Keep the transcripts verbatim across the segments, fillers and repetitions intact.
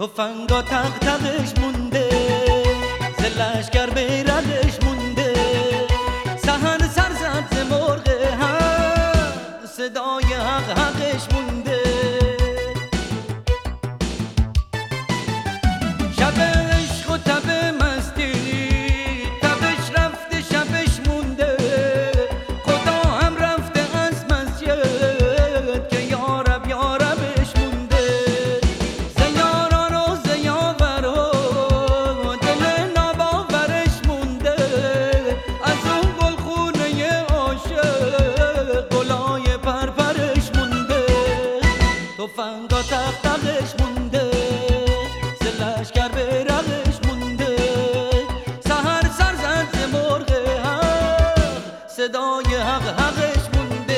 تفنگا تق تقش مونده، زلشگر بیرالش مونده، سهن سر زد ز مرغ حق، صدای حق حقش مونده. شب عشق و تب مستی، تبش رفته شبش مونده، خدا هم رفته از مسجد که یارب یاربش مونده. ز یاران و ز یاور و دل ناباورش مونده، از اون گلخونه عاشق گلای پرپرش مونده. تفنگا تق تقش مونده، لشگر بیرالش مونده، سهر سر زد ز مرغ حق، صدای حق حقش مونده.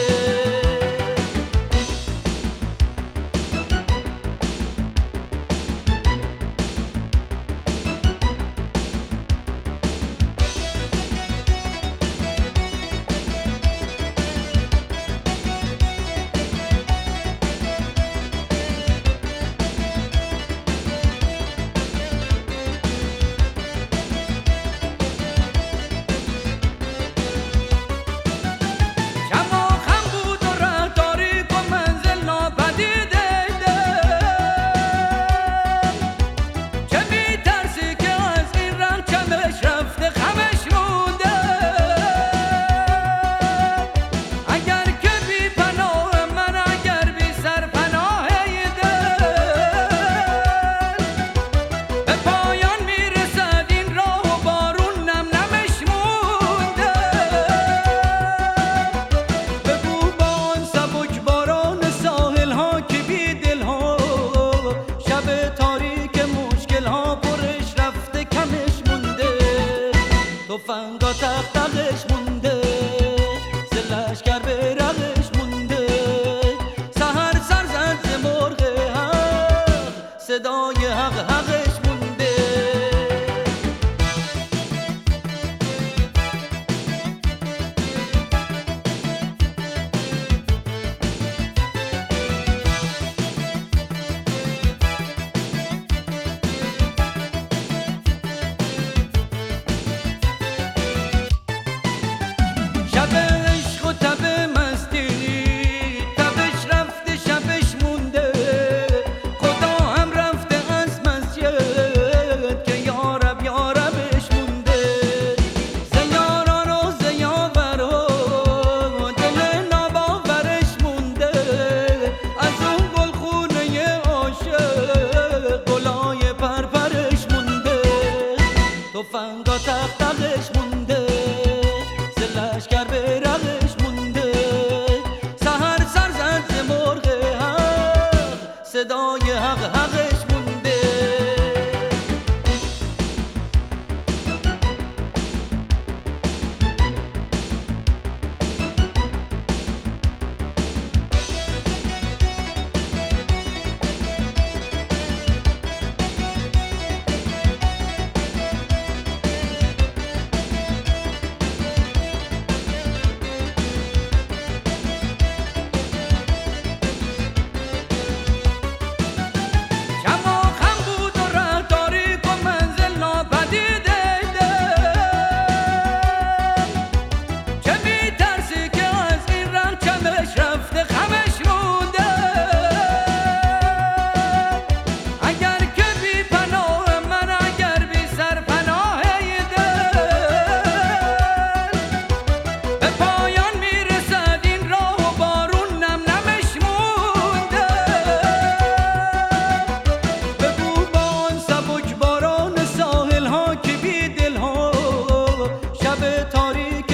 تفنگا تق تقش مونده، لشگر بیرالش مونده، سهر سر زد ز مرغ حق، صدای حق حقش مونده. شب عشق و تب مستی، تبش رفته شبش مونده، خدا هم رفته از مسجد که یارب یاربش مونده. ز یاران و ز یاور و دل ناباورش مونده، از اون گلخونه عاشق گلای پرپرش مونده. تفنگا تق تقش مونده، لشگر بیرالش مونده، سهر سر زد ز مرغ حق، صدای حق حقش مونده.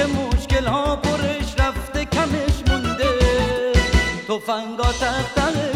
تفنگا تق تقش